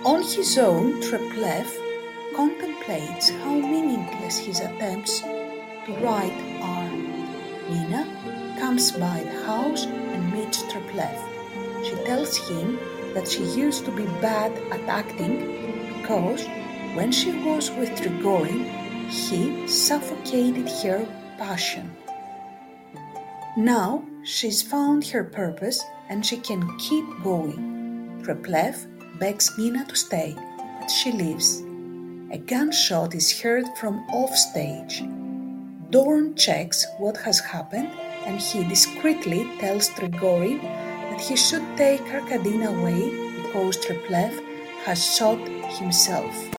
On his own, Treplev contemplates how meaningless his attempts to right are. Nina comes by the house and meets Treplev. She tells him that she used to be bad at acting because when she was with Trigorin, he suffocated her passion. Now she's found her purpose and she can keep going. Treplev begs Nina to stay, but she leaves. A gunshot is heard from offstage. Dorn checks what has happened and he discreetly tells Trigorin that he should take Arkadin away because Treplev has shot himself.